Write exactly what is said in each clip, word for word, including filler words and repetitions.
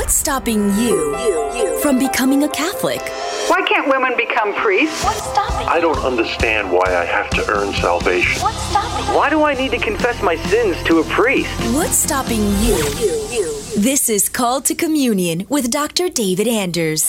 What's stopping you, you, you from becoming a Catholic? Why can't women become priests? What's stopping I don't understand why I have to earn salvation. What's stopping Why do I need to confess my sins to a priest? What's stopping you, you, you? This is Called to Communion with Doctor David Anders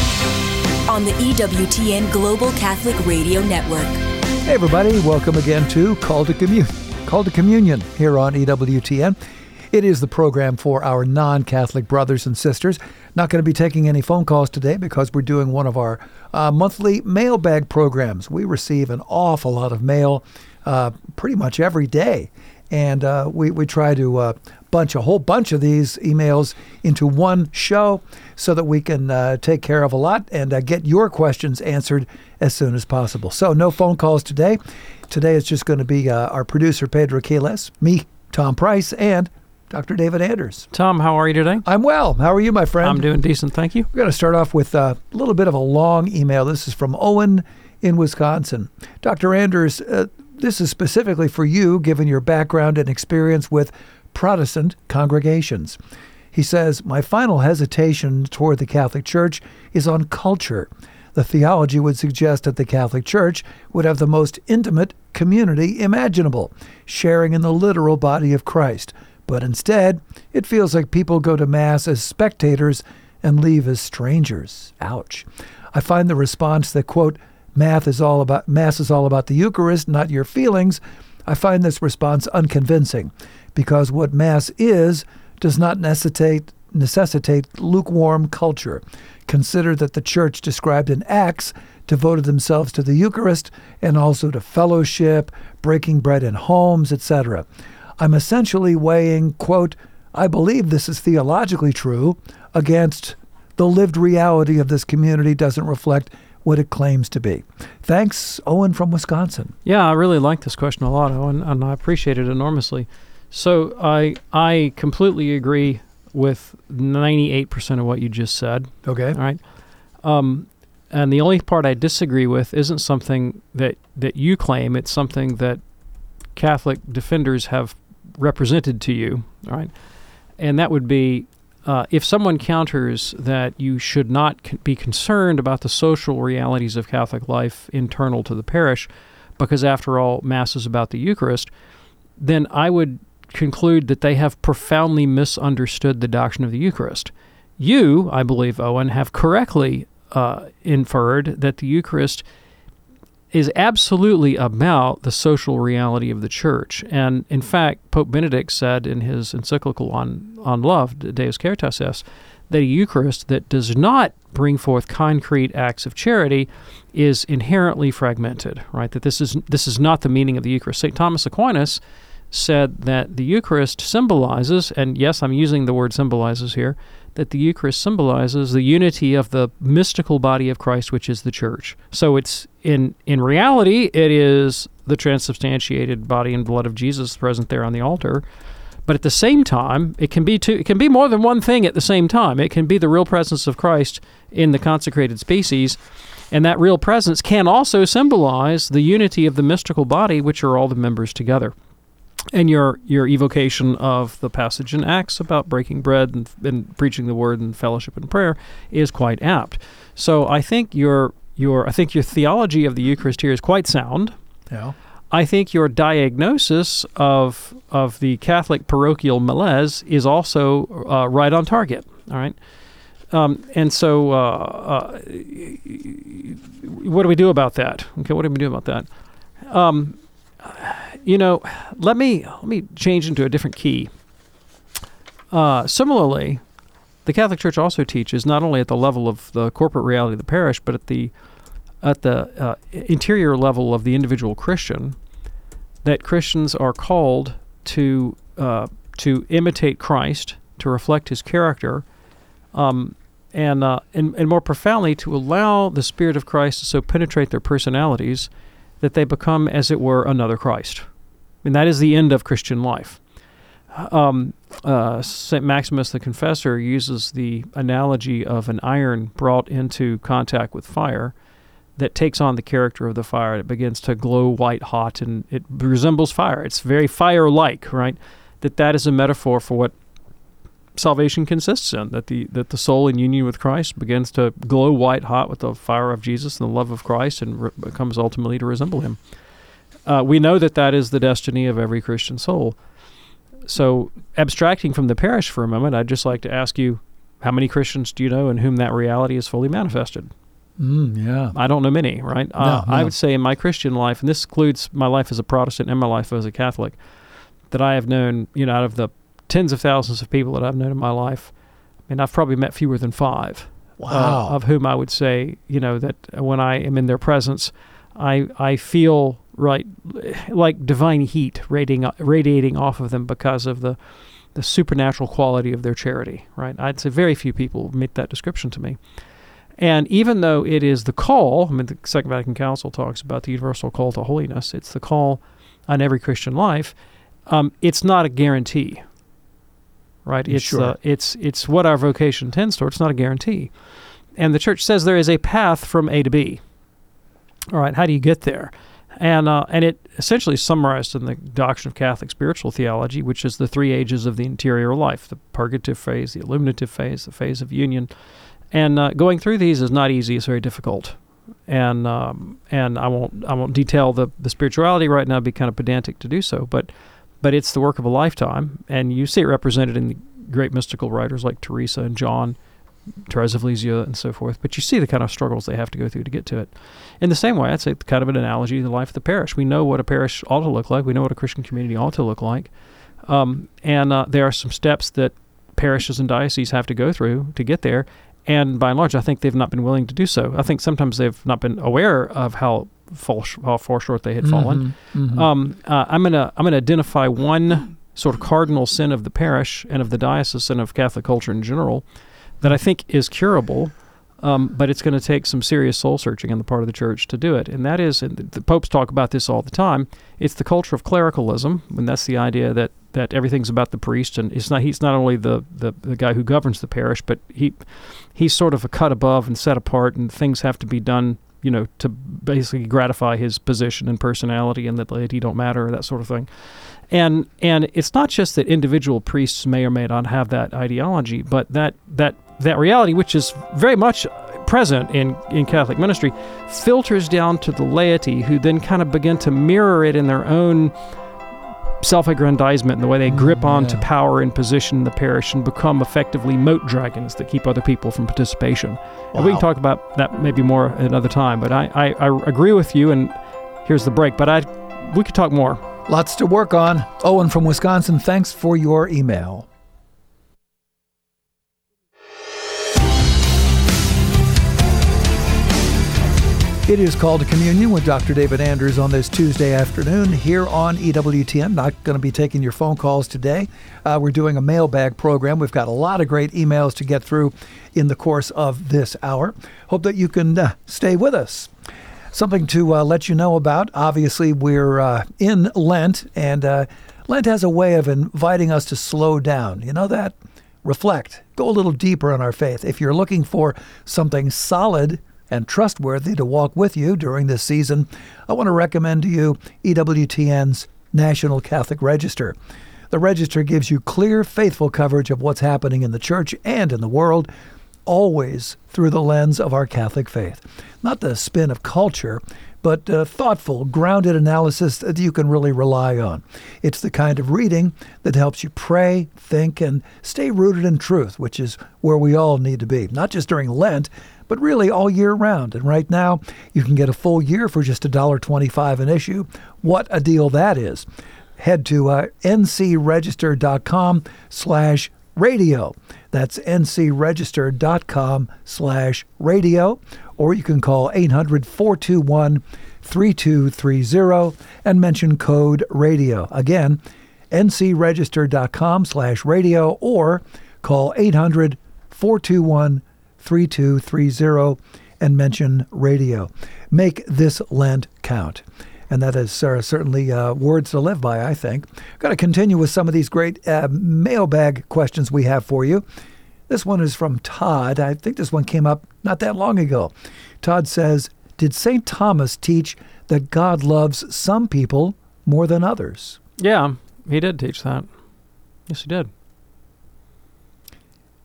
on the E W T N Global Catholic Radio Network. Hey everybody, welcome again to Call to Communion. Call to Communion here on E W T N. It is the program for our non-Catholic brothers and sisters. Not going to be taking any phone calls today because we're doing one of our uh, monthly mailbag programs. We receive an awful lot of mail uh, pretty much every day. And uh, we, we try to uh, bunch a whole bunch of these emails into one show so that we can uh, take care of a lot and uh, get your questions answered as soon as possible. So no phone calls today. Today it's just going to be uh, our producer, Pedro Quiles, me, Tom Price, and Doctor David Anders. Tom, how are you today? I'm well. How are you, my friend? I'm doing decent, thank you. We're going to start off with uh, a little bit of a long email. This is from Owen in Wisconsin. Doctor Anders, uh, this is specifically for you, given your background and experience with Protestant congregations. He says, my final hesitation toward the Catholic Church is on culture. The theology would suggest that the Catholic Church would have the most intimate community imaginable, sharing in the literal body of Christ. But instead, it feels like people go to Mass as spectators and leave as strangers. Ouch. I find the response that, quote, Mass is all about Mass is all about the Eucharist, not your feelings. I find this response unconvincing because what Mass is does not necessitate necessitate lukewarm culture. Consider that the Church described in Acts devoted themselves to the Eucharist and also to fellowship, breaking bread in homes, et cetera. I'm essentially weighing, quote, I believe this is theologically true, against the lived reality of this community doesn't reflect what it claims to be. Thanks, Owen from Wisconsin. Yeah, I really like this question a lot, Owen, and I appreciate it enormously. So I I completely agree with ninety-eight percent of what you just said. Okay. All right. Um, and the only part I disagree with isn't something that, that you claim. It's something that Catholic defenders have represented to you, all right? And that would be uh, if someone counters that you should not c- be concerned about the social realities of Catholic life internal to the parish, because after all, Mass is about the Eucharist, then I would conclude that they have profoundly misunderstood the doctrine of the Eucharist. You, I believe, Owen, have correctly uh, inferred that the Eucharist is absolutely about the social reality of the Church. And in fact, Pope Benedict said in his encyclical on, on love, Deus Caritas Est, that a Eucharist that does not bring forth concrete acts of charity is inherently fragmented, right? That this is this is not the meaning of the Eucharist. Saint Thomas Aquinas said that the Eucharist symbolizes, and yes, I'm using the word symbolizes here, that the Eucharist symbolizes the unity of the mystical body of Christ, which is the Church. So it's, in, in reality, it is the transubstantiated body and blood of Jesus present there on the altar. But at the same time, it can be two, it can be more than one thing at the same time. It can be the real presence of Christ in the consecrated species, and that real presence can also symbolize the unity of the mystical body, which are all the members together. And your your evocation of the passage in Acts about breaking bread and, and preaching the word and fellowship and prayer is quite apt. So I think your your I think your theology of the Eucharist here is quite sound. Yeah. I think your diagnosis of of the Catholic parochial malaise is also uh, right on target. All right. Um, and so, uh, uh, what do we do about that? Okay, what do we do about that? Um, You know, let me let me change into a different key. Uh, similarly, the Catholic Church also teaches not only at the level of the corporate reality of the parish, but at the at the uh, interior level of the individual Christian, that Christians are called to uh, to imitate Christ, to reflect His character, um, and, uh, and and more profoundly to allow the Spirit of Christ to so penetrate their personalities that they become, as it were, another Christ. And that is the end of Christian life. Um, uh, Saint Maximus the Confessor uses the analogy of an iron brought into contact with fire that takes on the character of the fire. It begins to glow white hot, and it resembles fire. It's very fire-like, right? That that is a metaphor for what salvation consists in, that the that the soul in union with Christ begins to glow white hot with the fire of Jesus and the love of Christ and re- becomes ultimately to resemble him. Uh, we know that that is the destiny of every Christian soul. So abstracting from the parish for a moment, I'd just like to ask you, how many Christians do you know in whom that reality is fully manifested? Mm, yeah. I don't know many, right? No, uh, no. I would say in my Christian life, and this includes my life as a Protestant and my life as a Catholic, that I have known, you know, out of the tens of thousands of people that I've known in my life, I mean, I've probably met fewer than five. Wow. Uh, of whom I would say, you know, that when I am in their presence, I I feel right like divine heat radiating radiating off of them because of the the supernatural quality of their charity, right? I'd say very few people meet that description to me. And even though it is the call, I mean, the Second Vatican Council talks about the universal call to holiness, it's the call on every Christian life, um, it's not a guarantee. Right, it's Sure. uh, it's it's what our vocation tends toward. It's not a guarantee, and the Church says there is a path from A to B. All right, how do you get there? And uh, and it essentially is summarized in the doctrine of Catholic spiritual theology, which is the three ages of the interior life: the purgative phase, the illuminative phase, the phase of union. And uh, going through these is not easy; it's very difficult. And um, and I won't I won't detail the the spirituality right now; it'd be kind of pedantic to do so, but. But it's the work of a lifetime, and you see it represented in the great mystical writers like Teresa and John, Therese of Lisieux, and so forth. But you see the kind of struggles they have to go through to get to it. In the same way, I'd say kind of an analogy to the life of the parish. We know what a parish ought to look like. We know what a Christian community ought to look like. Um, and uh, there are some steps that parishes and dioceses have to go through to get there. And by and large, I think they've not been willing to do so. I think sometimes they've not been aware of how fall sh- how far short they had fallen. Mm-hmm, mm-hmm. Um, uh, I'm gonna I'm gonna identify one sort of cardinal sin of the parish and of the diocese and of Catholic culture in general that I think is curable, um, but it's going to take some serious soul searching on the part of the Church to do it. And that is, and the popes talk about this all the time. It's the culture of clericalism, and that's the idea that that everything's about the priest, and it's not he's not only the, the, the guy who governs the parish, but he he's sort of a cut above and set apart, and things have to be done, you know, to basically gratify his position and personality, and that the laity don't matter, that sort of thing. And and it's not just that individual priests may or may not have that ideology, but that that that reality, which is very much present in, in Catholic ministry, filters down to the laity, who then kind of begin to mirror it in their own self-aggrandizement and the way they grip Mm, onto yeah. power and position in the parish and become effectively moat dragons that keep other people from participation. And we Wow. can talk about that maybe more at another time, but I, I, I agree with you, and here's the break, but I we could talk more. Lots to work on. Owen from Wisconsin, thanks for your email. It is Called to Communion with Doctor David Anders on this Tuesday afternoon here on E W T N. Not going to be taking your phone calls today. Uh, we're doing a mailbag program. We've got a lot of great emails to get through in the course of this hour. Hope that you can uh, stay with us. Something to uh, let you know about. Obviously, we're uh, in Lent, and uh, Lent has a way of inviting us to slow down. You know that? Reflect. Go a little deeper in our faith. If you're looking for something solid and trustworthy to walk with you during this season, I want to recommend to you E W T N's National Catholic Register. The Register gives you clear, faithful coverage of what's happening in the Church and in the world, always through the lens of our Catholic faith. Not the spin of culture, but uh, thoughtful, grounded analysis that you can really rely on. It's the kind of reading that helps you pray, think, and stay rooted in truth, which is where we all need to be, not just during Lent, but really all year round. And right now, you can get a full year for just one dollar twenty-five an issue. What a deal that is. Head to uh, ncregister.com slash radio. That's ncregister.com slash radio. Or you can call eight hundred, four two one, three two three zero and mention code radio. Again, ncregister.com slash radio or call eight hundred, four two one, three two three zero and mention radio. Make this Lent count. And that is uh, certainly uh, words to live by, I think. Got to continue with some of these great uh, mailbag questions we have for you. This one is from Todd. I think this one came up not that long ago. Todd says, did Saint Thomas teach that God loves some people more than others? Yeah, he did teach that. Yes, he did.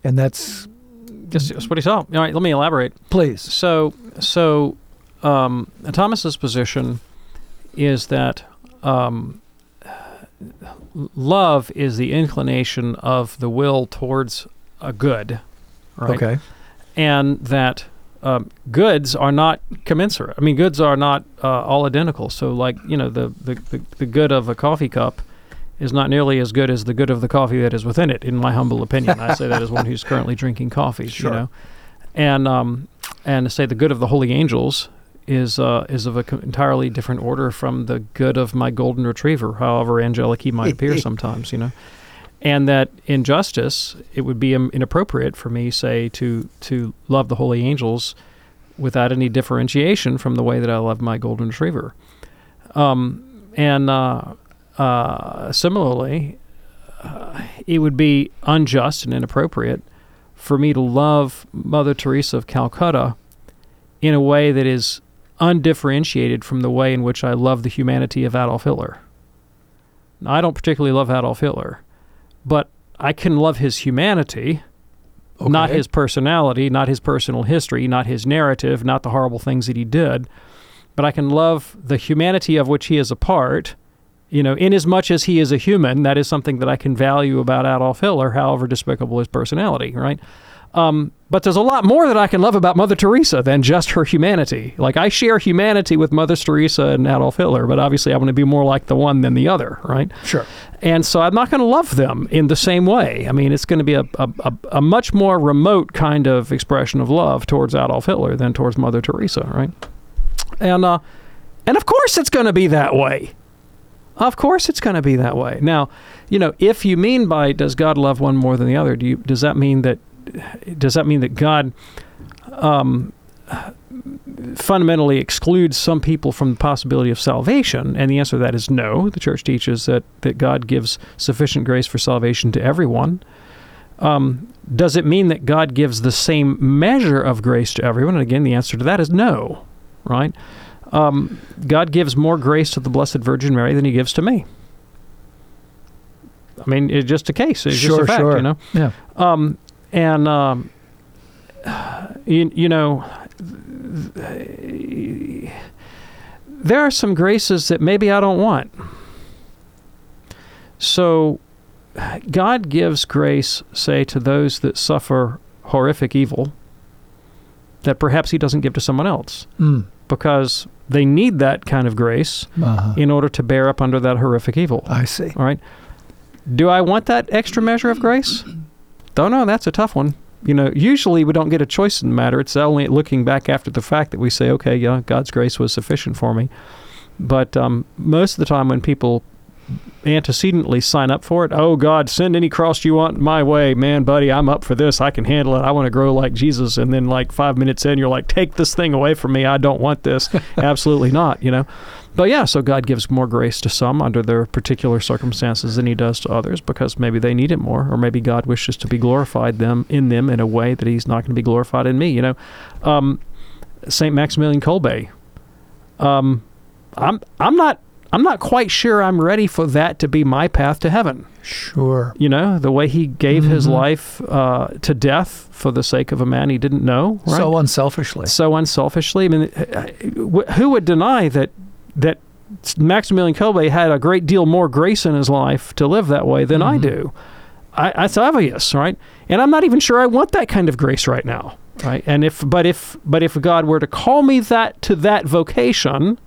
And that's... Just, just what he saw. All right, let me elaborate. Please. So, so um, Thomas's position is that um, love is the inclination of the will towards a good, right? Okay. And that um, goods are not commensurate. I mean, goods are not uh, all identical. So, like, you know, the, the, the, the good of a coffee cup is not nearly as good as the good of the coffee that is within it, in my humble opinion. I say that as one who's currently drinking coffee, Sure. you know. And um, and to say the good of the holy angels is uh, is of an co- entirely different order from the good of my golden retriever, however angelic he might appear sometimes, you know. And that in justice, it would be um, inappropriate for me, say, to to love the holy angels without any differentiation from the way that I love my golden retriever. Um, and uh, uh, similarly, uh, it would be unjust and inappropriate for me to love Mother Teresa of Calcutta in a way that is undifferentiated from the way in which I love the humanity of Adolf Hitler. Now, I don't particularly love Adolf Hitler, but I can love his humanity, Okay. not his personality, not his personal history, not his narrative, not the horrible things that he did, but I can love the humanity of which he is a part. You know, in as much as he is a human, that is something that I can value about Adolf Hitler, however despicable his personality, right? Um, but there's a lot more that I can love about Mother Teresa than just her humanity. Like, I share humanity with Mother Teresa and Adolf Hitler, but obviously I want to be more like the one than the other, right? Sure. And so I'm not going to love them in the same way. I mean, it's going to be a, a, a, a much more remote kind of expression of love towards Adolf Hitler than towards Mother Teresa, right? And, uh, and of course it's going to be that way. Of course it's going to be that way. Now, you know, if you mean by does God love one more than the other, do you, does that mean that does that mean that God um, fundamentally excludes some people from the possibility of salvation? And the answer to that is no. The church teaches that, that God gives sufficient grace for salvation to everyone. Um, does it mean that God gives the same measure of grace to everyone? And again, the answer to that is no, right? Um, God gives more grace to the Blessed Virgin Mary than he gives to me. I mean, it's just a case. It's Sure, just a fact, sure. you know? Yeah. Um, and, um, you, you know, there are some graces that maybe I don't want. So God gives grace, say, to those that suffer horrific evil that perhaps he doesn't give to someone else. Mm. Because they need that kind of grace Uh-huh. in order to bear up under that horrific evil. I see. All right. Do I want that extra measure of grace? Don't know. That's a tough one. You know, usually we don't get a choice in the matter. It's only looking back after the fact that we say, okay, yeah, God's grace was sufficient for me. But um, most of the time when people antecedently sign up for it, oh, God, send any cross you want my way. Man, buddy, I'm up for this. I can handle it. I want to grow like Jesus. And then like five minutes in, you're like, take this thing away from me. I don't want this. Absolutely not, you know. But yeah, so God gives more grace to some under their particular circumstances than he does to others because maybe they need it more, or maybe God wishes to be glorified them in them in a way that he's not going to be glorified in me, you know. Um, Saint Maximilian Kolbe, um, I'm I'm not I'm not quite sure I'm ready for that to be my path to heaven. Sure. You know, the way he gave Mm-hmm. his life uh, to death for the sake of a man he didn't know. Right? So unselfishly. So unselfishly. I mean, who would deny that that Maximilian Kolbe had a great deal more grace in his life to live that way than Mm-hmm. I do? I, it's obvious, right? And I'm not even sure I want that kind of grace right now, right? And if, but if, but if God were to call me that to that vocation,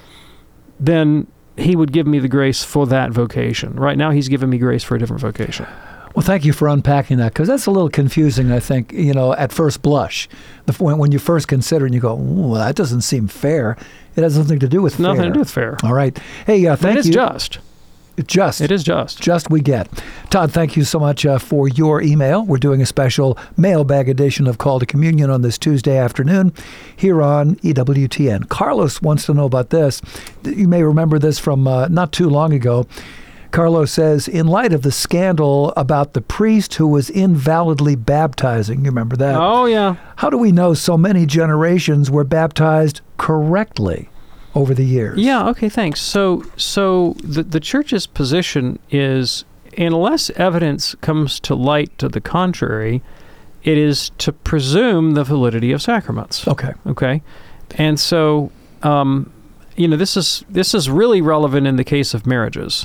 then he would give me the grace for that vocation. Right now, he's given me grace for a different vocation. Well, thank you for unpacking that, because that's a little confusing, I think, you know, at first blush. The, when, when you first consider and you go, ooh, that doesn't seem fair. It has nothing to do with Nothing fair. to do with fair. All right. Hey, uh, But thank it is you. just. Just. It is just. Just we get. Todd, thank you so much uh, for your email. We're doing a special mailbag edition of Call to Communion on this Tuesday afternoon here on E W T N. Carlos wants to know about this. You may remember this from uh, not too long ago. Carlos says, in light of the scandal about the priest who was invalidly baptizing, you remember that? Oh, yeah. How do we know so many generations were baptized correctly over the years? Yeah, okay, thanks. So so the, the church's position is, unless evidence comes to light to the contrary, It is to presume the validity of sacraments. Okay. Okay. And so, um, you know, this is this is really relevant in the case of marriages.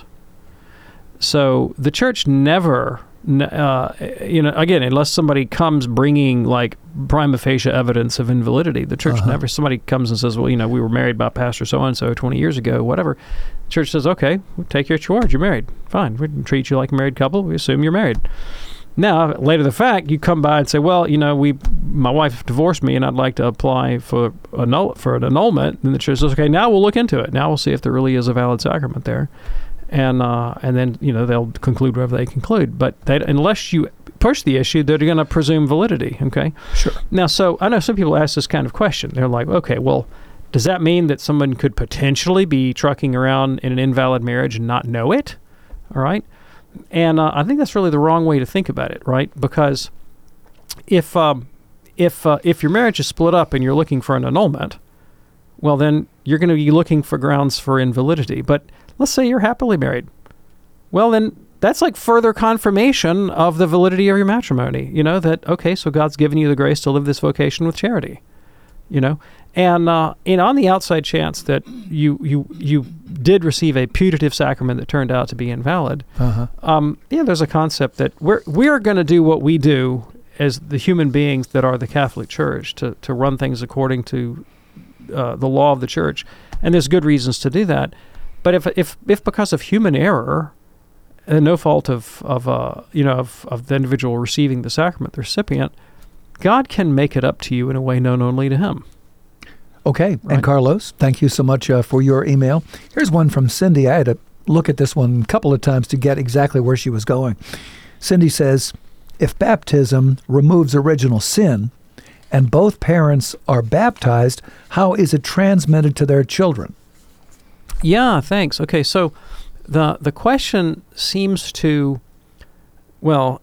So the church never, uh, you know, again, unless somebody comes bringing like prima facie evidence of invalidity, the church uh-huh. never, somebody comes and says, well, you know, we were married by Pastor so-and-so twenty years ago, whatever. The church says, okay, we'll take your charge. You're married. Fine. We treat you like a married couple. We assume you're married. Now, later the fact, you come by and say, well, you know, we, my wife divorced me and I'd like to apply for, annul- for an annulment. And the church says, okay, now we'll look into it. Now we'll see if there really is a valid sacrament there. And uh, and then, you know, they'll conclude whatever they conclude. But they, unless you push the issue, they're going to presume validity, okay? Sure. Now, so I know some people ask this kind of question. They're like, okay, well, does that mean that someone could potentially be trucking around in an invalid marriage and not know it? All right? And uh, I think that's really the wrong way to think about it, right? Because if um, if uh, if your marriage is split up and you're looking for an annulment, well, then you're going to be looking for grounds for invalidity. But let's say you're happily married. Well, then that's like further confirmation of the validity of your matrimony. You know, that, okay, so God's given you the grace to live this vocation with charity, you know? And uh, and on the outside chance that you you you did receive a putative sacrament that turned out to be invalid, uh-huh. um, yeah, there's a concept that we're we're going to do what we do as the human beings that are the Catholic Church to to run things according to uh, the law of the Church, and there's good reasons to do that. But if if if because of human error, and no fault of of uh, you know of, of the individual receiving the sacrament, the recipient, God can make it up to you in a way known only to Him. Okay. Right. And Carlos, thank you so much uh, for your email. Here's one from Cindy. I had to look at this one a couple of times to get exactly where she was going. Cindy says, if baptism removes original sin and both parents are baptized, how is it transmitted to their children? Yeah, thanks. Okay, so the the question seems to, well,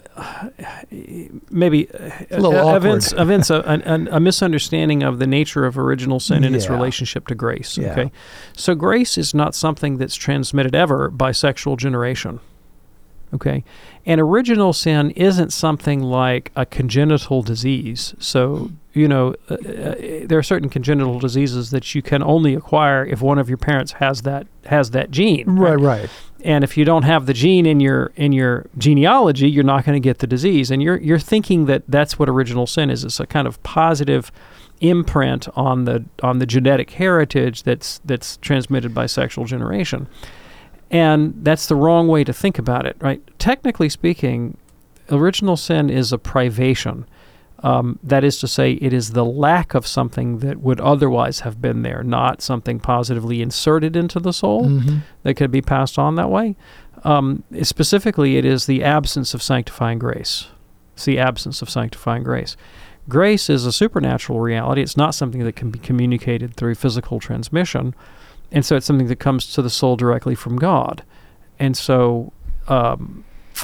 maybe a little evince, evince a, a, a misunderstanding of the nature of original sin and yeah. its relationship to grace. Yeah. Okay, so grace is not something that's transmitted ever by sexual generation. Okay, and original sin isn't something like a congenital disease. So, you know, uh, uh, there are certain congenital diseases that you can only acquire if one of your parents has that has that gene. Right, right. And if you don't have the gene in your in your genealogy, you're not going to get the disease. And you're you're thinking that that's what original sin is. It's a kind of positive imprint on the on the genetic heritage that's that's transmitted by sexual generation. And that's the wrong way to think about it, right? Technically speaking, original sin is a privation. Um, that is to say, it is the lack of something that would otherwise have been there, not something positively inserted into the soul mm-hmm. that could be passed on that way. Um, specifically, it is the absence of sanctifying grace. It's the absence of sanctifying grace. Grace is a supernatural reality. It's not something that can be communicated through physical transmission. And so it's something that comes to the soul directly from God. And so, um,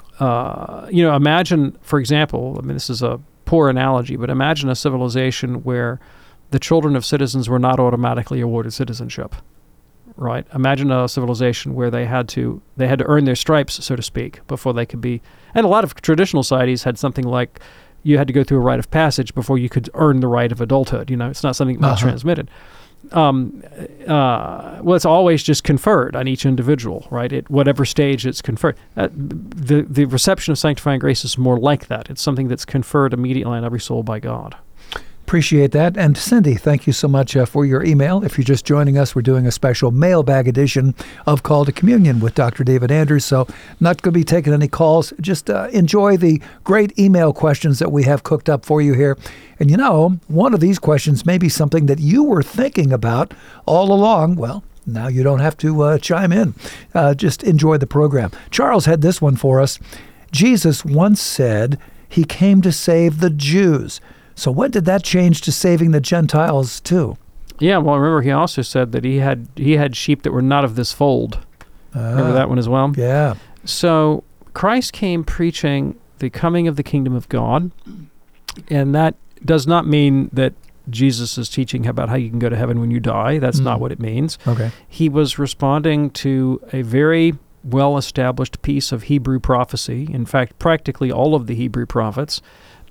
uh, you know, imagine, for example, I mean, this is a poor analogy, but imagine a civilization where the children of citizens were not automatically awarded citizenship, right? Imagine a civilization where they had to they had to earn their stripes, so to speak, before they could be. And a lot of traditional societies had something like you had to go through a rite of passage before you could earn the right of adulthood. You know, it's not something that's uh-huh. transmitted. Um, uh, well, it's always just conferred on each individual, right? At whatever stage it's conferred. Uh, the the reception of sanctifying grace is more like that. It's something that's conferred immediately on every soul by God. Appreciate that. And Cindy, thank you so much uh, for your email. If you're just joining us, we're doing a special mailbag edition of Call to Communion with Doctor David Anders. So not going to be taking any calls. Just uh, enjoy the great email questions that we have cooked up for you here. And you know, one of these questions may be something that you were thinking about all along. Well, now you don't have to uh, chime in. Uh, just enjoy the program. Charles had this one for us. Jesus once said he came to save the Jews. So when did that change to saving the Gentiles too? Yeah, well, remember he also said that he had he had sheep that were not of this fold. Uh, remember that one as well? Yeah. So Christ came preaching the coming of the kingdom of God, and that does not mean that Jesus is teaching about how you can go to heaven when you die. That's mm. not what it means. Okay. He was responding to a very well-established piece of Hebrew prophecy. In fact, practically all of the Hebrew prophets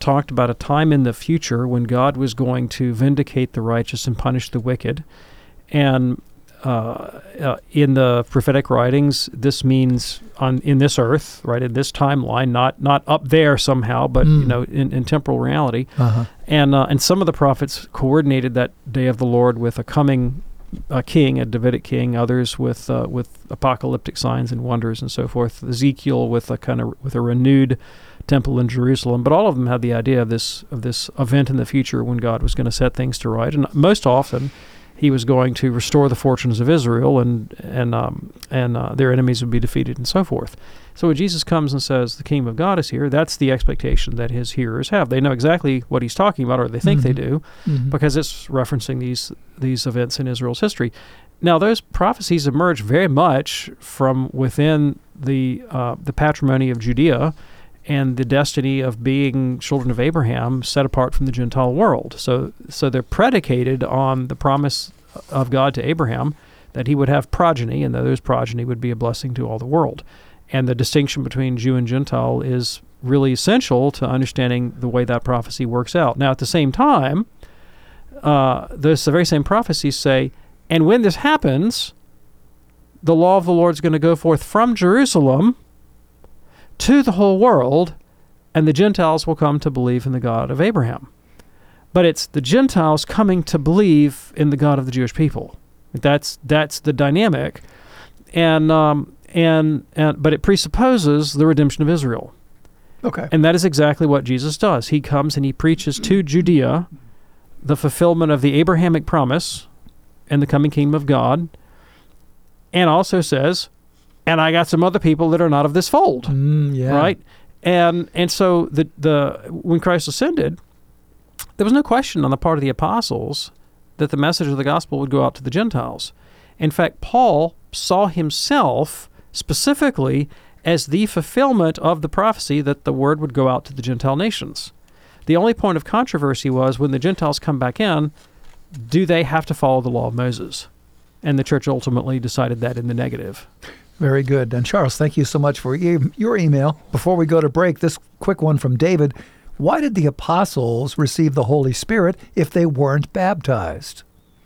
talked about a time in the future when God was going to vindicate the righteous and punish the wicked. And uh, uh, in the prophetic writings, this means on in this earth, right, in this timeline, not not up there somehow, but Mm. you know, in, in temporal reality. Uh-huh. And uh, and some of the prophets coordinated that day of the Lord with a coming a king, a Davidic king. Others with uh, with apocalyptic signs and wonders and so forth. Ezekiel with a kind of with a renewed temple in Jerusalem. But all of them had the idea of this of this event in the future when God was going to set things to right. And most often, He was going to restore the fortunes of Israel, and and um, and uh, their enemies would be defeated, and so forth. So when Jesus comes and says the kingdom of God is here, that's the expectation that His hearers have. They know exactly what He's talking about, or they think Mhm. they do, Mhm. because it's referencing these these events in Israel's history. Now, those prophecies emerge very much from within the uh, the patrimony of Judea and the destiny of being children of Abraham, set apart from the Gentile world. So, so they're predicated on the promise of God to Abraham that he would have progeny, and that those progeny would be a blessing to all the world. And the distinction between Jew and Gentile is really essential to understanding the way that prophecy works out. Now, at the same time, uh, those the very same prophecies say, and when this happens, the law of the Lord is going to go forth from Jerusalem to the whole world, and the Gentiles will come to believe in the God of Abraham. But it's the Gentiles coming to believe in the God of the Jewish people. That's that's the dynamic, and um, and and but it presupposes the redemption of Israel. Okay. And that is exactly what Jesus does. He comes and he preaches to Judea the fulfillment of the Abrahamic promise and the coming kingdom of God, and also says, and I got some other people that are not of this fold, Mm, yeah. right? And and so the the when Christ ascended, there was no question on the part of the apostles that the message of the gospel would go out to the Gentiles. In fact, Paul saw himself specifically as the fulfillment of the prophecy that the word would go out to the Gentile nations. The only point of controversy was when the Gentiles come back in, do they have to follow the law of Moses? And the church ultimately decided that in the negative. Very good. And Charles, thank you so much for e- your email. Before we go to break, this quick one from David. Why did the apostles receive the Holy Spirit if they weren't baptized?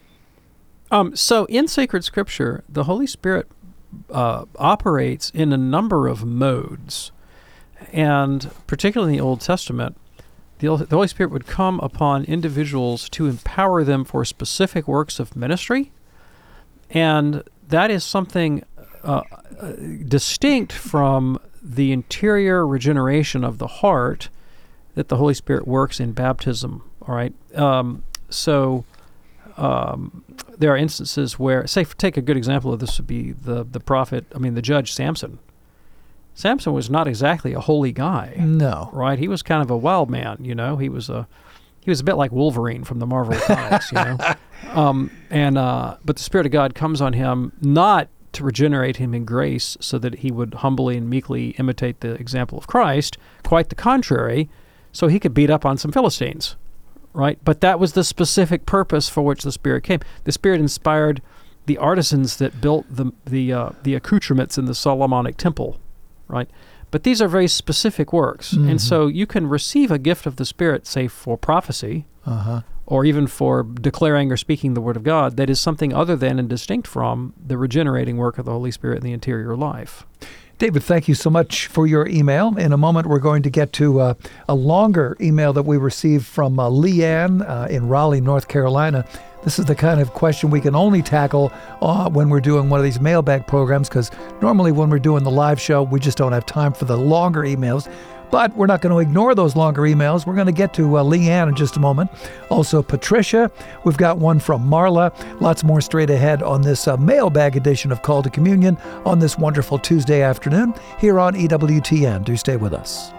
Um, so in sacred scripture, the Holy Spirit uh, operates in a number of modes. And particularly in the Old Testament, the, the Holy Spirit would come upon individuals to empower them for specific works of ministry. And that is something uh, uh, distinct from the interior regeneration of the heart that the Holy Spirit works in baptism, all right? Um, so um, there are instances where, say, take a good example of this would be the, the prophet, I mean, the judge Samson. Samson was not exactly a holy guy, No. right? He was kind of a wild man, you know? He was a he was a bit like Wolverine from the Marvel comics, you know? Um, and uh, but the Spirit of God comes on him not to regenerate him in grace so that he would humbly and meekly imitate the example of Christ, quite the contrary, so he could beat up on some Philistines, right? But that was the specific purpose for which the Spirit came. The Spirit inspired the artisans that built the the uh, the accoutrements in the Solomonic temple, right? But these are very specific works, Mhm. and so you can receive a gift of the Spirit, say, for prophecy, Uh-huh. or even for declaring or speaking the Word of God, that is something other than and distinct from the regenerating work of the Holy Spirit in the interior life. David, thank you so much for your email. In a moment, we're going to get to uh, a longer email that we received from uh, Leanne uh, in Raleigh, North Carolina. This is the kind of question we can only tackle uh, when we're doing one of these mailbag programs, because normally when we're doing the live show, we just don't have time for the longer emails. But we're not going to ignore those longer emails. We're going to get to uh, Leanne in just a moment. Also, Patricia. We've got one from Marla. Lots more straight ahead on this uh, mailbag edition of Call to Communion on this wonderful Tuesday afternoon here on E W T N. Do stay with us.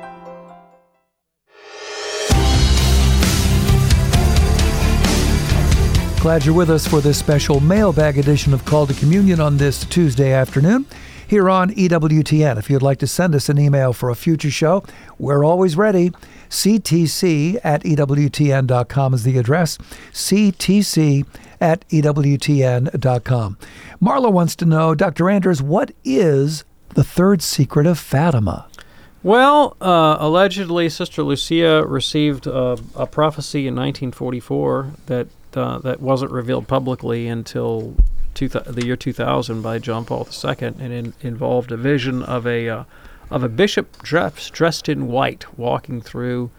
Glad you're with us for this special mailbag edition of Call to Communion on this Tuesday afternoon here on E W T N. If you'd like to send us an email for a future show, we're always ready. C T C at E W T N dot com is the address. C T C at E W T N dot com. Marla wants to know, Doctor Anders, what is the third secret of Fatima? Well, uh, allegedly, Sister Lucia received uh, a prophecy in nineteen forty-four that uh, that wasn't revealed publicly until two th- the year two thousand by John Paul the Second, and in, involved a vision of a uh, of a bishop dressed dressed in white walking through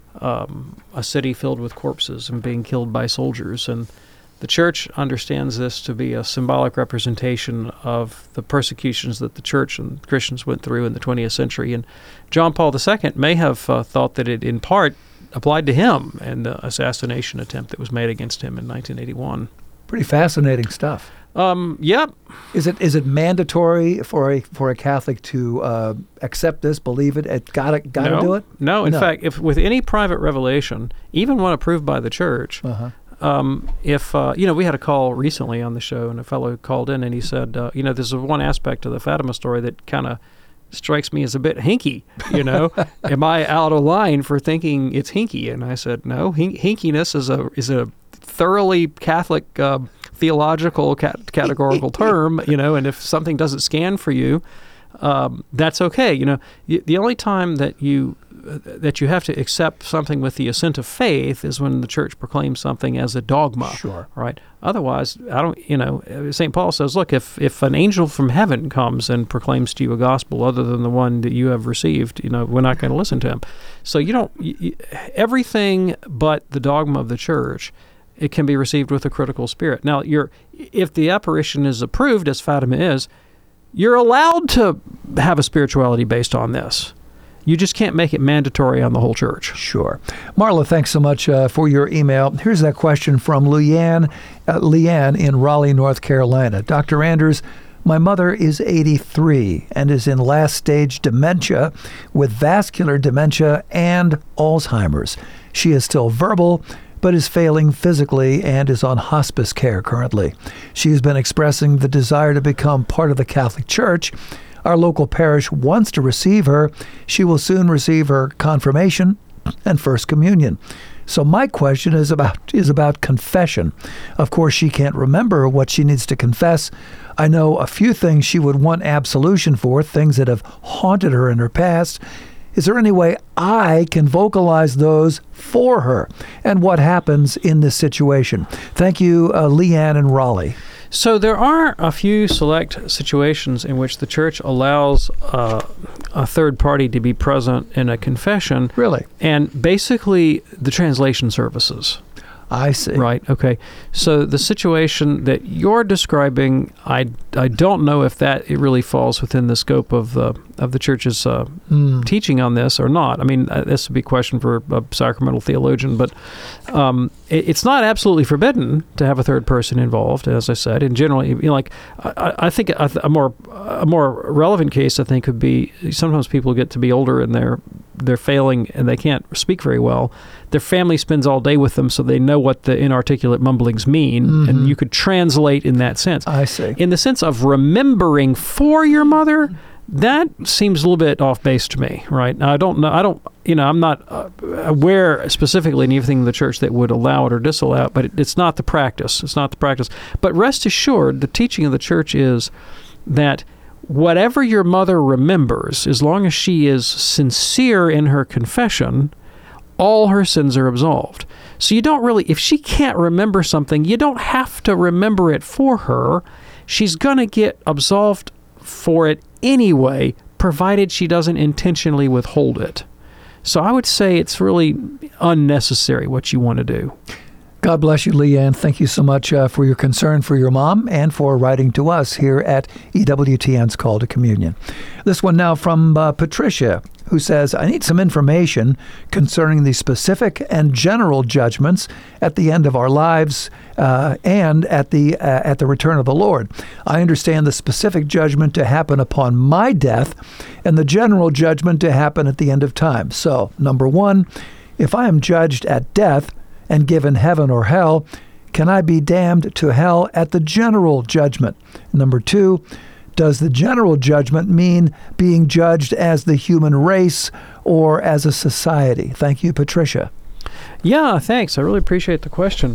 um, a city filled with corpses and being killed by soldiers. And the Church understands this to be a symbolic representation of the persecutions that the Church and Christians went through in the twentieth century. And John Paul the Second may have uh, thought that it, in part, applied to him and the assassination attempt that was made against him in nineteen eighty-one. Pretty fascinating stuff. Um, yep. Is it is it mandatory for a for a Catholic to uh, accept this, believe it, it gotta gotta no, do it? No. In no. fact, if with any private revelation, even one approved by the Church, Uh-huh. Um, if, uh, you know, we had a call recently on the show, and a fellow called in and he said, uh, you know, there's one aspect of the Fatima story that kind of strikes me as a bit hinky, you know. Am I out of line for thinking it's hinky? And I said, no, hink- hinkiness is a is a thoroughly Catholic uh, theological cat- categorical term, you know, and if something doesn't scan for you, um, that's okay. You know, y- the only time that you that you have to accept something with the assent of faith is when the Church proclaims something as a dogma. Sure. Right. Otherwise, I don't, you know, Saint Paul says, look, if, if an angel from heaven comes and proclaims to you a gospel other than the one that you have received, you know, we're not going to listen to him. So you don't, you, you, everything but the dogma of the Church, it can be received with a critical spirit. Now, you're, if the apparition is approved, as Fatima is, you're allowed to have a spirituality based on this. You just can't make it mandatory on the whole Church. Sure. Marla, thanks so much uh, for your email. Here's that question from Leanne, uh, Leanne in Raleigh, North Carolina. Doctor Anders, my mother is eighty-three and is in last stage dementia with vascular dementia and Alzheimer's. She is still verbal, but is failing physically and is on hospice care currently. She has been expressing the desire to become part of the Catholic Church. Our local parish wants to receive her. She will soon receive her confirmation and First Communion. So my question is about is about confession. Of course, she can't remember what she needs to confess. I know a few things she would want absolution for, things that have haunted her in her past. Is there any way I can vocalize those for her? And what happens in this situation? Thank you, uh, Leanne in Raleigh. So there are a few select situations in which the Church allows uh, a third party to be present in a confession. Really? And basically the translation services. I see. Right. Okay. So the situation that you're describing, I, I don't know if that it really falls within the scope of the of the Church's uh, mm. teaching on this or not. I mean, uh, this would be a question for a sacramental theologian, but um, it, it's not absolutely forbidden to have a third person involved. As I said, and generally, you know, like I, I think a, a more a more relevant case, I think, would be sometimes people get to be older and they're they're failing and they can't speak very well. Their family spends all day with them, so they know what the inarticulate mumblings mean, mm-hmm. and you could translate in that sense. I see. In the sense of remembering for your mother, that seems a little bit off base to me, right? Now, I don't know. I don't, you know, I'm not uh, aware specifically of anything in the Church that would allow it or disallow it, but it, it's not the practice. It's not the practice. But rest assured, the teaching of the Church is that whatever your mother remembers, as long as she is sincere in her confession, all her sins are absolved. So you don't really, if she can't remember something, you don't have to remember it for her. She's going to get absolved for it anyway, provided she doesn't intentionally withhold it. So I would say it's really unnecessary what you want to do. God bless you, Leanne. Thank you so much uh, for your concern for your mom and for writing to us here at E W T N's Call to Communion. This one now from uh, Patricia, who says, I need some information concerning the specific and general judgments at the end of our lives uh, and at the uh, at the return of the Lord. I understand the specific judgment to happen upon my death and the general judgment to happen at the end of time. So, number one, if I am judged at death and given heaven or hell, can I be damned to hell at the general judgment? Number two, does the general judgment mean being judged as the human race or as a society? Thank you, Patricia. Yeah, thanks. I really appreciate the question.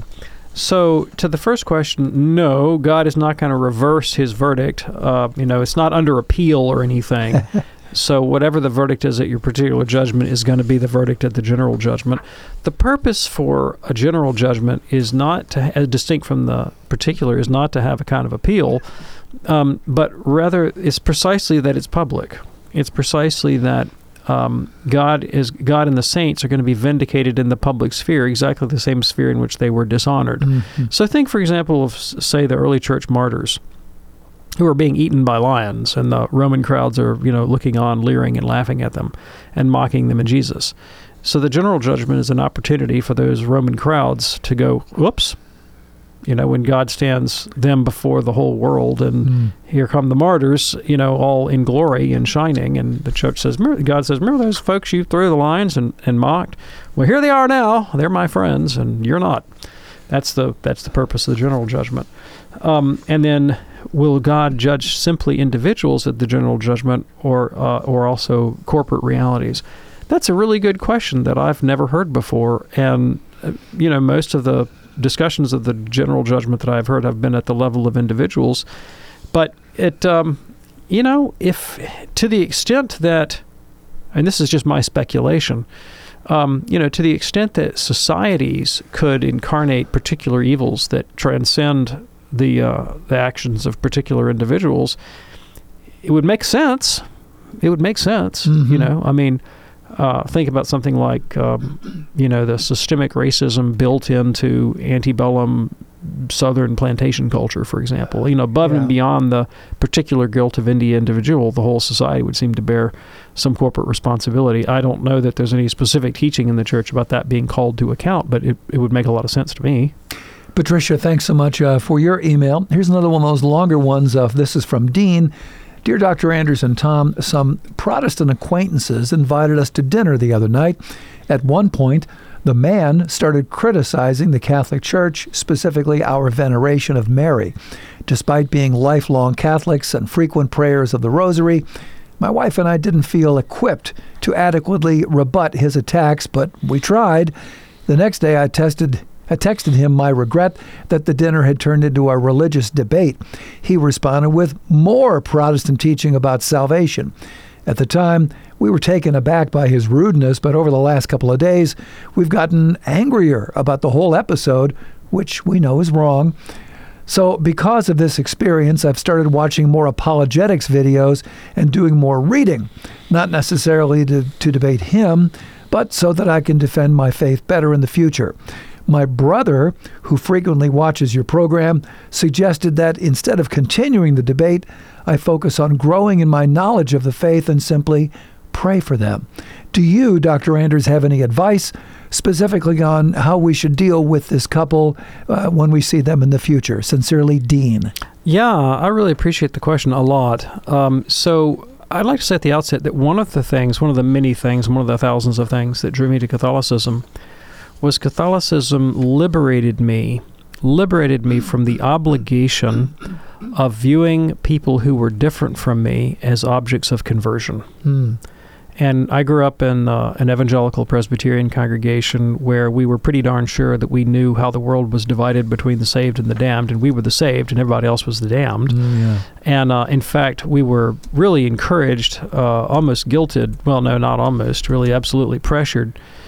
So to the first question, no, God is not going to reverse his verdict. Uh, you know, it's not under appeal or anything. So whatever the verdict is at your particular judgment is going to be the verdict at the general judgment. The purpose for a general judgment is not to, as distinct from the particular, is not to have a kind of appeal, um, but rather it's precisely that it's public. It's precisely that um, God is God and the saints are going to be vindicated in the public sphere, exactly the same sphere in which they were dishonored. Mm-hmm. So think, for example, of, say, the early church martyrs who are being eaten by lions, and the Roman crowds are, you know, looking on, leering and laughing at them and mocking them in Jesus. So the general judgment is an opportunity for those Roman crowds to go, whoops, you know, when God stands them before the whole world, and mm. here come the martyrs, you know, all in glory and shining, and the church says, God says, remember those folks you threw the lions and, and mocked? Well, here they are now. They're my friends, and you're not. That's the that's the purpose of the general judgment. Um, and then, will God judge simply individuals at the general judgment, or uh, or also corporate realities? That's a really good question that I've never heard before, and uh, you know, most of the discussions of the general judgment that I've heard have been at the level of individuals. But it, um, you know, if to the extent that, and this is just my speculation, um, you know, to the extent that societies could incarnate particular evils that transcend the uh, the actions of particular individuals, it would make sense. It would make sense, mm-hmm. you know. I mean, Uh, think about something like, um, you know, the systemic racism built into antebellum Southern plantation culture, for example. You know, above yeah. and beyond the particular guilt of any individual, the whole society would seem to bear some corporate responsibility. I don't know that there's any specific teaching in the church about that being called to account, but it, it would make a lot of sense to me. Patricia, thanks so much uh, for your email. Here's another one of those longer ones. Uh, this is from Dean. Dear Doctor Anders and Tom, some Protestant acquaintances invited us to dinner the other night. At one point, the man started criticizing the Catholic Church, specifically our veneration of Mary. Despite being lifelong Catholics and frequent prayers of the Rosary, my wife and I didn't feel equipped to adequately rebut his attacks, but we tried. The next day, I tested I texted him my regret that the dinner had turned into a religious debate. He responded with more Protestant teaching about salvation. At the time, we were taken aback by his rudeness, but over the last couple of days, we've gotten angrier about the whole episode, which we know is wrong. So because of this experience, I've started watching more apologetics videos and doing more reading, not necessarily to, to debate him, but so that I can defend my faith better in the future. My brother, who frequently watches your program, suggested that instead of continuing the debate, I focus on growing in my knowledge of the faith and simply pray for them. Do you, Doctor Anders, have any advice specifically on how we should deal with this couple uh, when we see them in the future? Sincerely, Dean. Yeah, I really appreciate the question a lot. Um, so I'd like to say at the outset that one of the things, one of the many things, one of the thousands of things that drew me to Catholicism was Catholicism liberated me, liberated me from the obligation of viewing people who were different from me as objects of conversion. Mm. And I grew up in uh, an evangelical Presbyterian congregation where we were pretty darn sure that we knew how the world was divided between the saved and the damned, and we were the saved and everybody else was the damned. Mm, yeah. And uh, in fact, we were really encouraged, uh, almost guilted, well, no, not almost, really absolutely pressured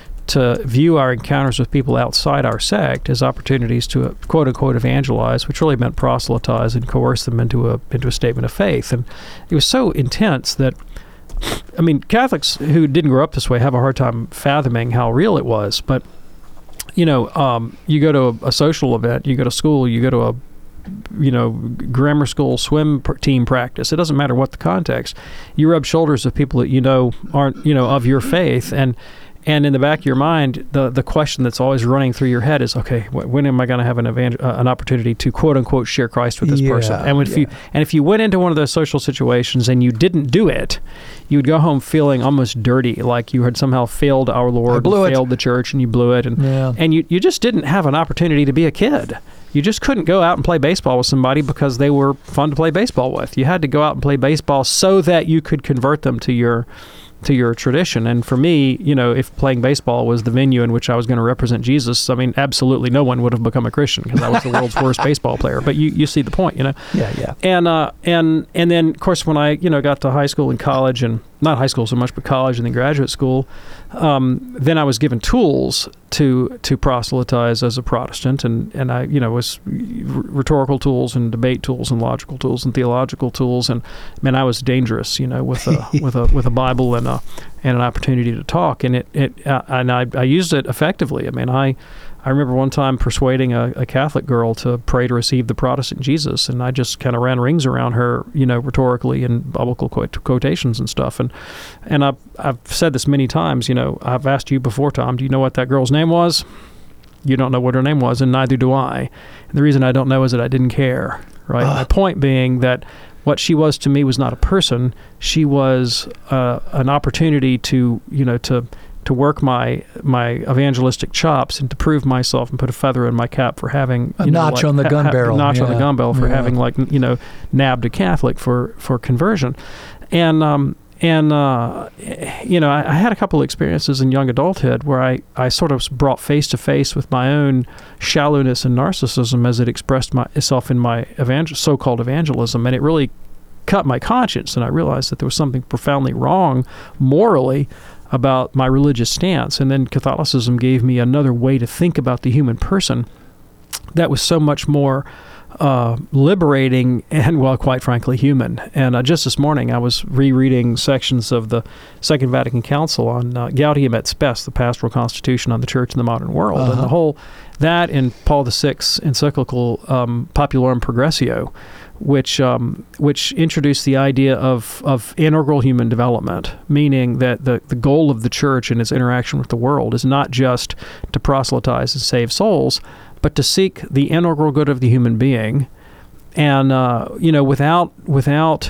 to view our encounters with people outside our sect as opportunities to, uh, quote-unquote, evangelize, which really meant proselytize and coerce them into a into a statement of faith. And it was so intense that, I mean, Catholics who didn't grow up this way have a hard time fathoming how real it was. But, you know, um, you go to a, a social event, you go to school, you go to a, you know, grammar school swim pr- team practice. It doesn't matter what the context. You rub shoulders with people that you know aren't, you know, of your faith, and And in the back of your mind, the the question that's always running through your head is, okay, wh- when am I going to have an evangel- uh, an opportunity to quote unquote share Christ with this yeah, person? And if yeah. you and if you went into one of those social situations and you didn't do it, you would go home feeling almost dirty, like you had somehow failed our Lord, blew and it. failed the church, and you blew it, and yeah. and you you just didn't have an opportunity to be a kid. You just couldn't go out and play baseball with somebody because they were fun to play baseball with. You had to go out and play baseball so that you could convert them to your to your tradition. And for me, you know, if playing baseball was the venue in which I was going to represent Jesus, I mean, absolutely no one would have become a Christian because I was the world's worst baseball player. But you, you see the point, you know? Yeah, yeah. And, uh, and, and then, of course, when I, you know, got to high school and college and not high school so much, but college and then graduate school, um, then I was given tools to to proselytize as a Protestant, and, and I, you know, was rhetorical tools and debate tools and logical tools and theological tools, and man, I was dangerous, you know, with a with a with a Bible and a and an opportunity to talk, and it it uh, and I I used it effectively. I mean, I. I remember one time persuading a, a Catholic girl to pray to receive the Protestant Jesus, and I just kind of ran rings around her, you know, rhetorically and biblical quote, quotations and stuff. And and I've, I've said this many times, you know, I've asked you before, Tom, do you know what that girl's name was? You don't know what her name was, and neither do I. And the reason I don't know is that I didn't care, right? Uh. My point being that what she was to me was not a person. She was uh, an opportunity to, you know, to... to work my my evangelistic chops and to prove myself and put a feather in my cap for having a you know, notch like, on the gun ha- barrel, notch yeah. on the gun barrel for yeah. having like you know nabbed a Catholic for for conversion, and um and uh you know I, I had a couple of experiences in young adulthood where I I sort of brought face to face with my own shallowness and narcissism as it expressed my, itself in my evangel- so-called evangelism, and it really cut my conscience, and I realized that there was something profoundly wrong morally about my religious stance. And then Catholicism gave me another way to think about the human person that was so much more uh, liberating and, well, quite frankly, human. And uh, just this morning, I was rereading sections of the Second Vatican Council on uh, Gaudium et Spes, the pastoral constitution on the church in the modern world. Uh-huh. And the whole, that and Paul the Sixth's encyclical um, Popularum Progressio, which um, which introduced the idea of, of integral human development, meaning that the, the goal of the church and its interaction with the world is not just to proselytize and save souls, but to seek the integral good of the human being, and uh, you know, without without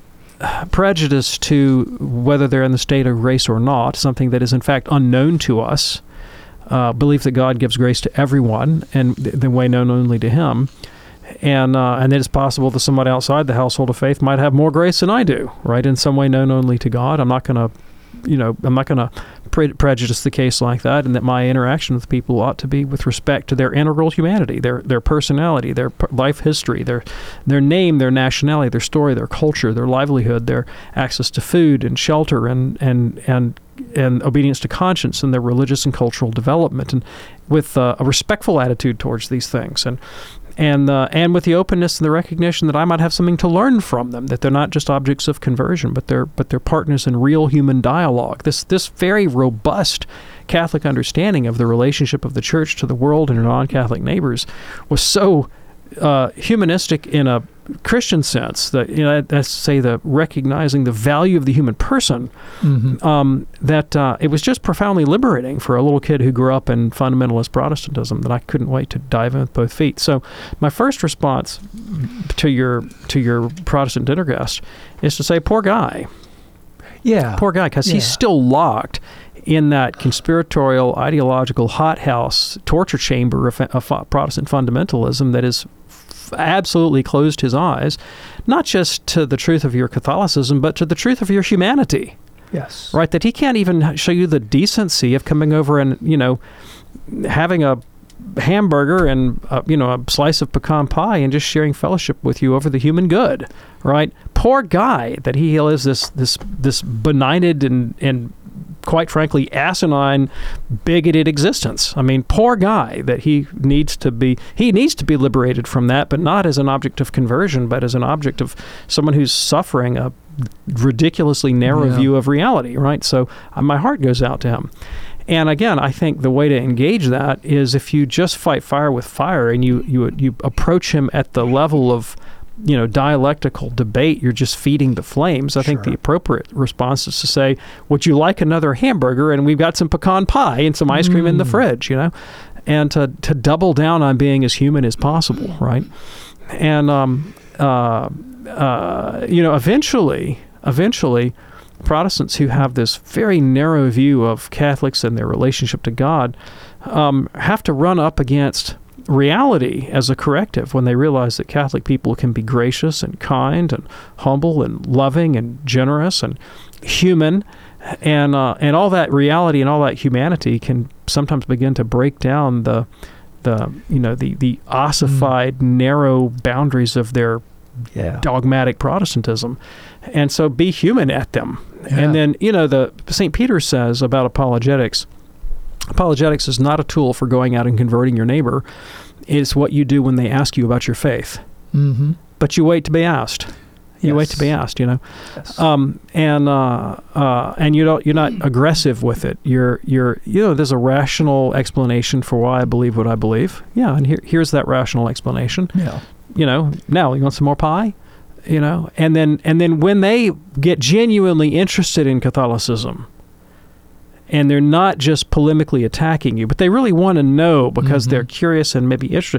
prejudice to whether they're in the state of grace or not, something that is in fact unknown to us. Uh, belief that God gives grace to everyone, and th- the way known only to Him. And uh, and that it's possible that somebody outside the household of faith might have more grace than I do, right? In some way known only to God. I'm not going to, you know, I'm not going to pre- prejudice the case like that, and that my interaction with people ought to be with respect to their integral humanity, their their personality, their p- life history, their their name, their nationality, their story, their culture, their livelihood, their access to food and shelter, and and and and obedience to conscience, and their religious and cultural development, and with uh, a respectful attitude towards these things, and and uh, and with the openness and the recognition that I might have something to learn from them, that they're not just objects of conversion, but they're but they're partners in real human dialogue. This this very robust Catholic understanding of the relationship of the Church to the world and her non-Catholic neighbors was so uh, humanistic in a Christian sense, that, you know, that's say the recognizing the value of the human person, mm-hmm. um, that uh, it was just profoundly liberating for a little kid who grew up in fundamentalist Protestantism, that I couldn't wait to dive in with both feet. So my first response to your to your Protestant dinner guest is to say, poor guy. Yeah. Poor guy, because yeah. he's still locked in that conspiratorial, ideological hothouse torture chamber of, of Protestant fundamentalism that is absolutely closed his eyes, not just to the truth of your Catholicism, but to the truth of your humanity. Yes. Right? That he can't even show you the decency of coming over and, you know, having a hamburger and, uh, you know, a slice of pecan pie and just sharing fellowship with you over the human good. Right? Poor guy that he lives this this this benighted and and quite frankly, asinine, bigoted existence. I mean, poor guy that he needs to be, he needs to be liberated from that, but not as an object of conversion, but as an object of someone who's suffering a ridiculously narrow yeah. view of reality, right? So uh, my heart goes out to him. And again, I think the way to engage that is if you just fight fire with fire and you you you approach him at the level of, you know, dialectical debate, you're just feeding the flames. I sure. think the appropriate response is to say, would you like another hamburger? And we've got some pecan pie and some ice cream mm. in the fridge, you know, and to, to double down on being as human as possible, right? And, um, uh, uh, you know, eventually, eventually, Protestants who have this very narrow view of Catholics and their relationship to God um, have to run up against reality as a corrective when they realize that Catholic people can be gracious and kind and humble and loving and generous and human, and uh, and all that reality and all that humanity can sometimes begin to break down the the you know the the ossified mm. narrow boundaries of their Yeah. dogmatic Protestantism. And so be human at them. Yeah. And then, you know, the Saint Peter says about apologetics, apologetics is not a tool for going out and converting your neighbor. It's what you do when they ask you about your faith. Mm-hmm. But you wait to be asked. You Yes. wait to be asked, you know, Yes. um, and uh, uh, and you don't you're not aggressive with it. You're you're you know there's a rational explanation for why I believe what I believe. Yeah, and here here's that rational explanation. Yeah. You know, now you want some more pie, you know, and then and then when they get genuinely interested in Catholicism, and they're not just polemically attacking you, but they really want to know because Mm-hmm. they're curious and maybe interested,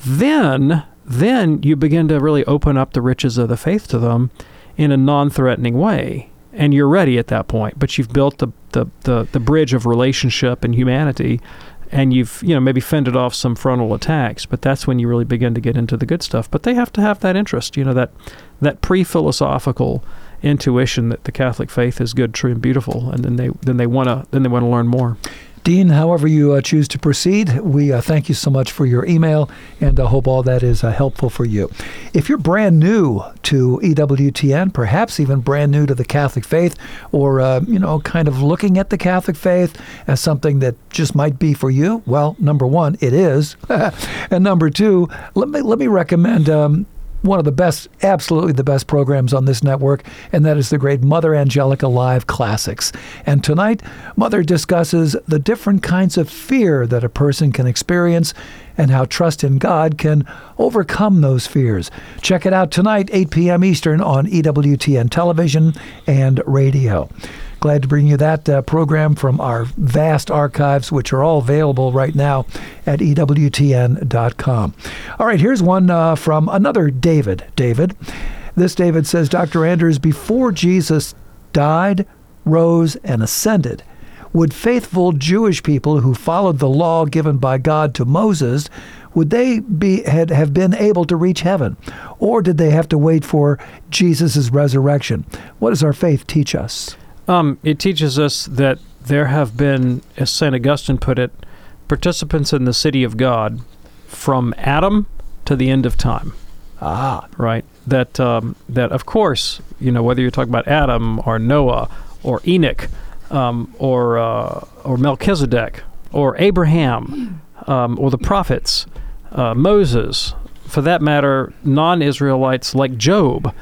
then. Then you begin to really open up the riches of the faith to them in a non-threatening way. And you're ready at that point. But you've built the, the, the, the bridge of relationship and humanity, and you've, you know, maybe fended off some frontal attacks. But that's when you really begin to get into the good stuff. But they have to have that interest, you know, that, that pre-philosophical intuition that the Catholic faith is good, true, and beautiful. And then they then they want to then they want to learn more. Dean, however you uh, choose to proceed, we uh, thank you so much for your email, and I hope all that is uh, helpful for you. If you're brand new to E W T N, perhaps even brand new to the Catholic faith, or, uh, you know, kind of looking at the Catholic faith as something that just might be for you, well, number one, it is. And number two, let me, let me recommend um, one of the best, absolutely the best programs on this network, and that is the great Mother Angelica Live Classics. And tonight, Mother discusses the different kinds of fear that a person can experience and how trust in God can overcome those fears. Check it out tonight, eight p.m. Eastern on E W T N television and radio. Glad to bring you that uh, program from our vast archives, which are all available right now at E W T N dot com. All right, here's one uh, from another David. David. This David says, Doctor Anders, before Jesus died, rose, and ascended, would faithful Jewish people who followed the law given by God to Moses, would they be had have been able to reach heaven? Or did they have to wait for Jesus' resurrection? What does our faith teach us? Um, it teaches us that there have been, as Saint Augustine put it, participants in the city of God from Adam to the end of time. Ah, Right? That, um, that of course, you know, whether you're talking about Adam or Noah or Enoch um, or uh, or Melchizedek or Abraham um, or the prophets, uh, Moses, for that matter, non-Israelites like Job,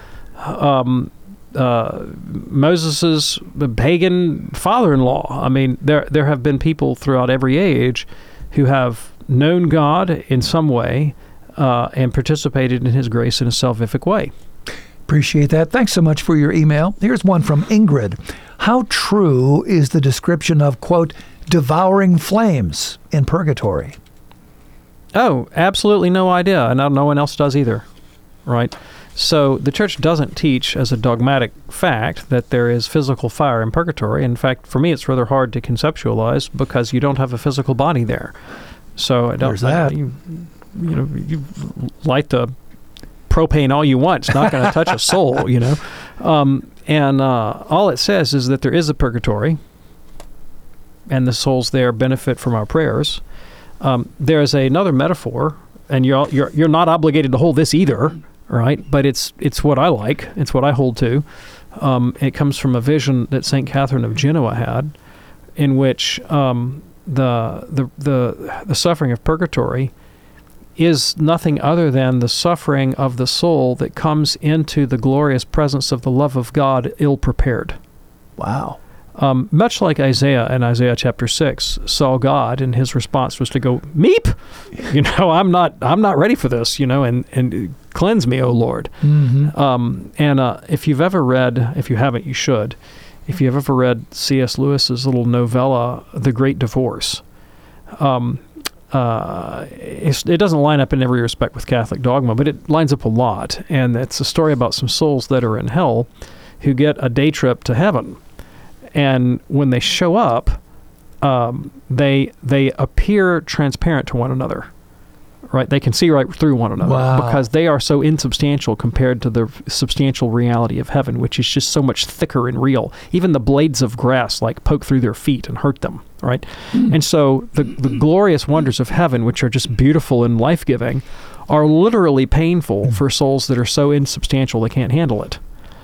um, uh, Moses's pagan father-in-law. I mean, there there have been people throughout every age who have known God in some way uh, and participated in His grace in a salvific way. appreciate that. Thanks so much for your email. Here's one from Ingrid. How true is the description of, quote, devouring flames in purgatory? Oh, absolutely no idea, and no one else does either, right? So the church doesn't teach as a dogmatic fact that there is physical fire in purgatory. In fact, for me, it's rather hard to conceptualize because you don't have a physical body there. So I don't. There's that. You, you know, you light the propane all you want. It's not going to touch a soul, you know. Um, and uh, all it says is that there is a purgatory, and the souls there benefit from our prayers. Um, there's another metaphor, and you're you're you're not obligated to hold this either. Right, but it's it's what I like. It's what I hold to. Um, it comes from a vision that Saint Catherine of Genoa had, in which um, the, the the the suffering of purgatory is nothing other than the suffering of the soul that comes into the glorious presence of the love of God, ill prepared. Wow. Um, much like Isaiah in Isaiah chapter six saw God, and his response was to go, "Meep, you know, I'm not, I'm not ready for this, you know, and and cleanse me, O Lord." Mm-hmm. Um, and uh, if you've ever read, if you haven't, you should. If you've ever read C S Lewis's little novella, The Great Divorce, um, uh, it's, it doesn't line up in every respect with Catholic dogma, but it lines up a lot, and it's a story about some souls that are in hell who get a day trip to heaven. And when they show up, um, they they appear transparent to one another, right? They can see right through one another Wow. because they are so insubstantial compared to the substantial reality of heaven, which is just so much thicker and real. Even the blades of grass like poke through their feet and hurt them, right? Mm. And so the the glorious wonders of heaven, which are just beautiful and life-giving, are literally painful for souls that are so insubstantial they can't handle it.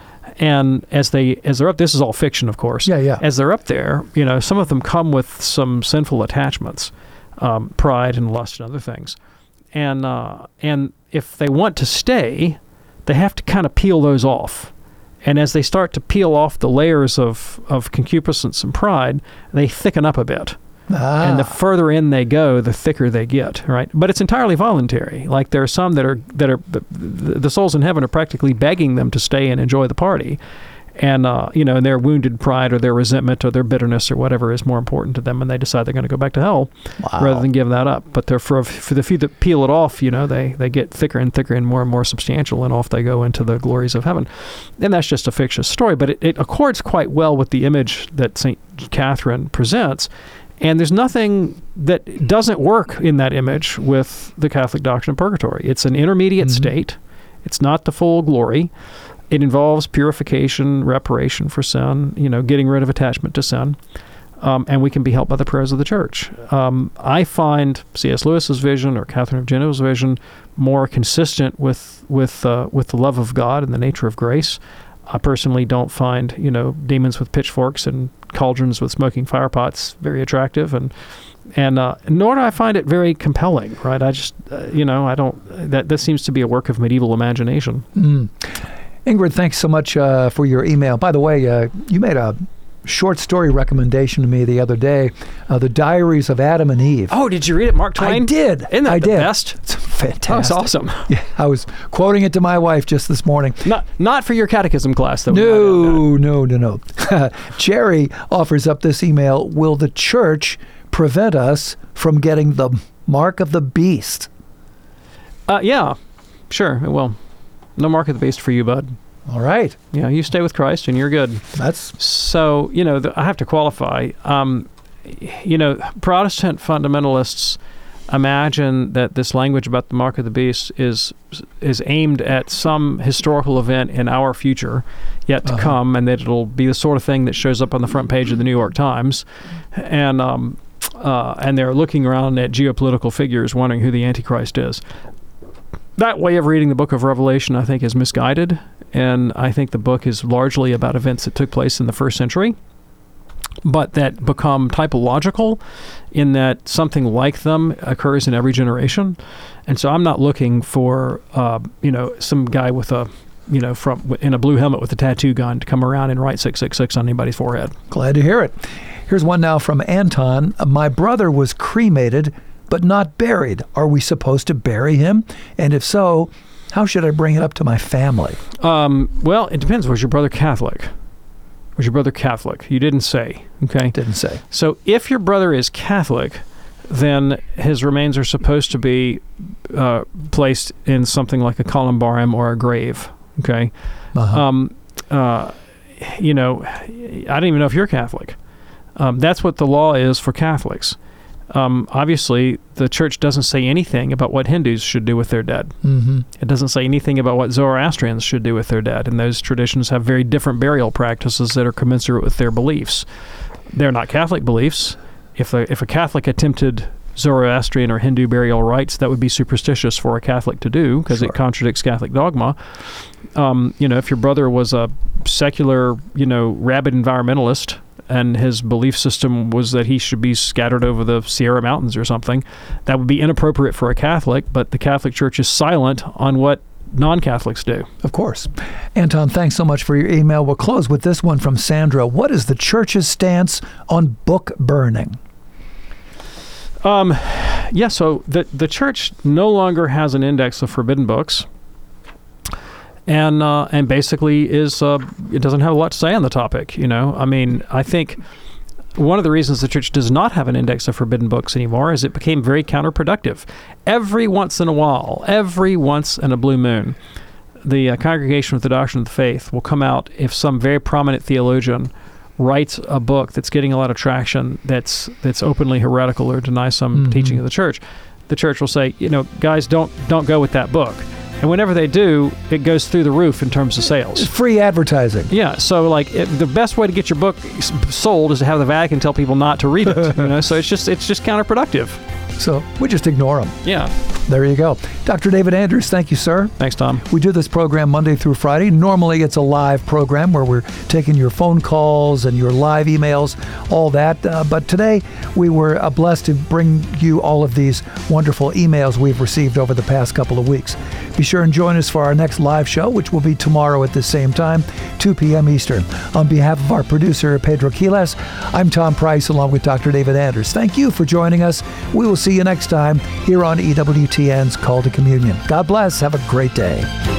And as they as they're up, this is all fiction, of course. Yeah, yeah. As they're up there, you know, some of them come with some sinful attachments, um, pride and lust and other things, and uh, and if they want to stay, they have to kind of peel those off. And as they start to peel off the layers of of concupiscence and pride, they thicken up a bit. Ah. And the further in they go, the thicker they get, right? But it's entirely voluntary. Like there are some that are that are the, the souls in heaven are practically begging them to stay and enjoy the party, and uh, you know, and their wounded pride or their resentment or their bitterness or whatever is more important to them, and they decide they're going to go back to hell Wow. rather than give that up. But they're for for the few that peel it off, you know, they they get thicker and thicker and more and more substantial, and off they go into the glories of heaven. And that's just a fictitious story, but it, it accords quite well with the image that Saint Catherine presents. And there's nothing that doesn't work in that image with the Catholic doctrine of purgatory. It's an intermediate Mm-hmm. state. It's not the full glory. It involves purification, reparation for sin, you know, getting rid of attachment to sin. Um, and we can be helped by the prayers of the Church. Um, I find C S Lewis's vision or Catherine of Genoa's vision more consistent with with uh, with the love of God and the nature of grace. I personally don't find, you know, demons with pitchforks and cauldrons with smoking fire pots very attractive, and and uh, nor do I find it very compelling. Right? I just, uh, you know, I don't. That this seems to be a work of medieval imagination. Mm. Ingrid, thanks so much uh, for your email. By the way, uh, you made a short story recommendation to me the other day, uh, The Diaries of Adam and Eve. Oh, did you read it, Mark Twain? I did. Isn't that I the did. best? It's fantastic. Oh, it's awesome. Yeah, I was quoting it to my wife just this morning. Not not for your catechism class, though. No, no, no, no. Jerry offers up this email. Will the church prevent us from getting the mark of the beast? Uh, yeah, sure. Well, no mark of the beast for you, bud. All right. Yeah, you stay with Christ and you're good. That's So, you know, the, I have to qualify. Um, you know, Protestant fundamentalists imagine that this language about the mark of the beast is is aimed at some historical event in our future yet to Uh-huh. come, and that it'll be the sort of thing that shows up on the front page of the New York Times. And um, uh, and they're looking around at geopolitical figures wondering who the Antichrist is. That way of reading the book of Revelation, I think, is misguided. And I think the book is largely about events that took place in the first century, but that become typological in that something like them occurs in every generation. And so I'm not looking for, uh, you know, some guy with a, you know, from in a blue helmet with a tattoo gun to come around and write six six six on anybody's forehead. glad to hear it. Here's one now from Anton. My brother was cremated but not buried. Are we supposed to bury him? And if so, how should I bring it up to my family? Um, well, it depends. Was your brother Catholic? Was your brother Catholic? You didn't say. Okay. Didn't say. So if your brother is Catholic, then his remains are supposed to be uh, placed in something like a columbarium or a grave. Okay. Uh-huh. Um, uh, you know, I don't even know if you're Catholic. Um, that's what the law is for Catholics. Um, obviously, the church doesn't say anything about what Hindus should do with their dead. Mm-hmm. It doesn't say anything about what Zoroastrians should do with their dead, and those traditions have very different burial practices that are commensurate with their beliefs. They're not Catholic beliefs. If a, if a Catholic attempted Zoroastrian or Hindu burial rites, that would be superstitious for a Catholic to do because Sure. it contradicts Catholic dogma. Um, you know, if your brother was a secular, you know, rabid environmentalist, and his belief system was that he should be scattered over the Sierra Mountains or something, that would be inappropriate for a Catholic, but the Catholic Church is silent on what non-Catholics do. Of course. Anton, thanks so much for your email. We'll close with this one from Sandra. What is the church's stance on book burning? Um, yeah, so the, the church no longer has an index of forbidden books. And uh, and basically is uh, it doesn't have a lot to say on the topic. You know, I mean, I think one of the reasons the church does not have an index of forbidden books anymore is it became very counterproductive. Every once in a while, every once in a blue moon, the uh, Congregation with the Doctrine of the Faith will come out if some very prominent theologian writes a book that's getting a lot of traction, that's that's openly heretical or denies some Mm-hmm. teaching of the church. The church will say, you know, guys, don't don't go with that book. And whenever they do, it goes through the roof in terms of sales. Free advertising. Yeah, so like it, the best way to get your book s- sold is to have the Vatican tell people not to read it. You know, so it's just it's just counterproductive. So we just ignore them. Yeah. There you go. Doctor David Anders, thank you, sir. Thanks, Tom. We do this program Monday through Friday. Normally, it's a live program where we're taking your phone calls and your live emails, all that. Uh, but today, we were uh, blessed to bring you all of these wonderful emails we've received over the past couple of weeks. Be sure and join us for our next live show, which will be tomorrow at the same time, two p.m. Eastern. On behalf of our producer, Pedro Quiles, I'm Tom Price, along with Doctor David Anders. Thank you for joining us. We will see you next time here on E W T N's Call to Communion. God bless. Have a great day.